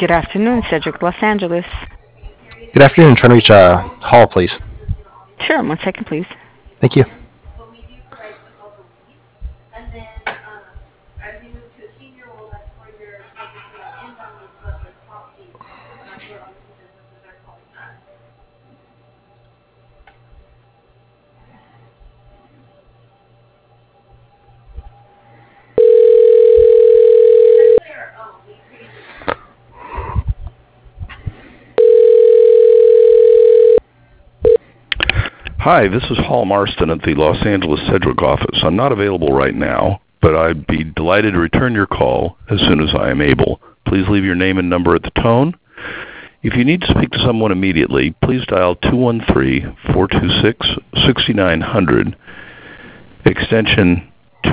Good afternoon, Cedric, Los Angeles. Good afternoon. Trying to reach Hall, please. Sure, 1 second, please. Thank you. Hi, this is Hall Marston at the Los Angeles Cedric office. I'm not available right now, but I'd be delighted to return your call as soon as I am able. Please leave your name and number at the tone. If you need to speak to someone immediately, please dial 213-426-6900, extension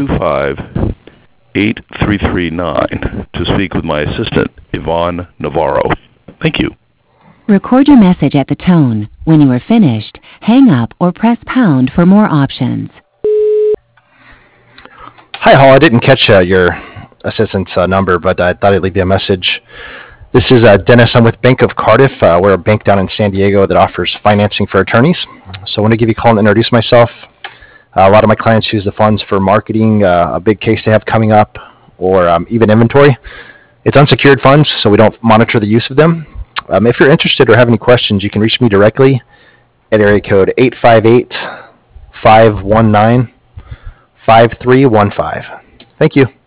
2583339, to speak with my assistant, Yvonne Navarro. Thank you. Record your message at the tone. When you are finished, hang up or press pound for more options. Hi, Hall. I didn't catch your assistant's number, but I thought I'd leave you a message. This is Dennis. I'm with Bank of Cardiff. We're a bank down in San Diego that offers financing for attorneys. So I want to give you a call and introduce myself. A lot of my clients use the funds for marketing, a big case they have coming up, or even inventory. It's unsecured funds, so we don't monitor the use of them. If you're interested or have any questions, you can reach me directly at area code 858-519-5315. Thank you.